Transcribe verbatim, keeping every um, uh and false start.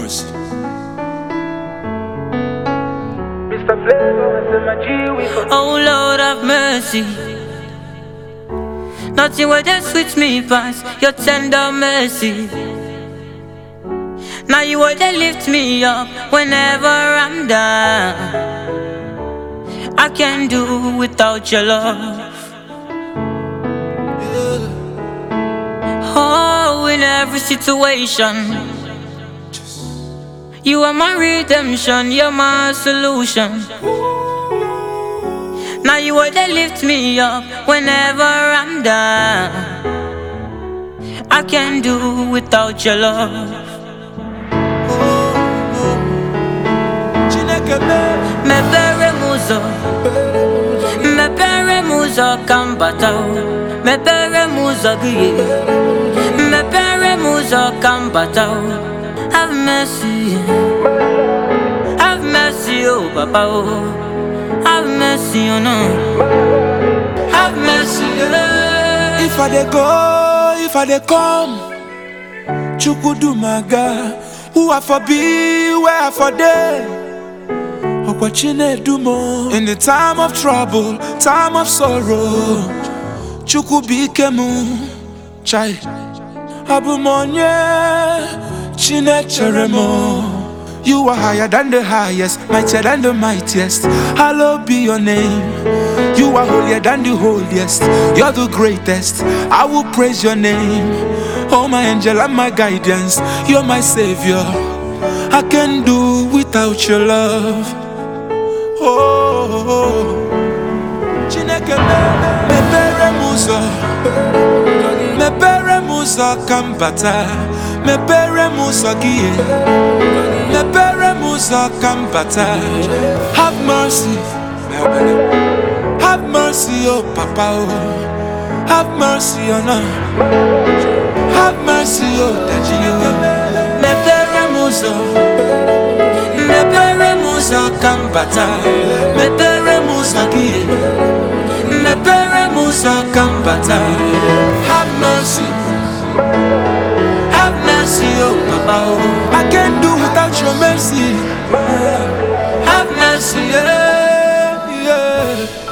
mercy. Oh Lord have mercy. Nothing will just switch me past your tender mercy. Now you will just lift me up whenever I'm down. I can't do without your love. Oh, in every situation, you are my redemption, you're my solution. Now you will just lift me up whenever I'm down. I can't do without your love. Me pere muzo, me pere muzo kambatao, me pere muzo giye, me pere muzo kambatao. Have mercy, have mercy, oh Papa, oh. Have mercy, oh no, have mercy, yeah. If I dey go, if I dey come, Chukwudumaga, who I for be, where I for dey. In the time of trouble, time of sorrow, Chukwubikemu, chai, Abumonye, Chinecheremo. You are higher than the highest, mightier than the mightiest. Hallowed be your name. You are holier than the holiest. You're the greatest. I will praise your name. Oh, my angel and my guidance. You're my savior. I can't do without your love. Oh, Chineke me pere muzo, me pere muzo kambata, me pere muzo giye, me pere muzo kambata. Have mercy, have mercy, oh Papa, oh. Have mercy, oh no. Have mercy, oh Daddy, oh. Me pere muzo, me pere muzo kambata, me pere muzo giye, me pere muzo kambata. Have mercy, have mercy, oh Papa, oh. I can't do without your mercy. Have mercy, Yeah, yeah.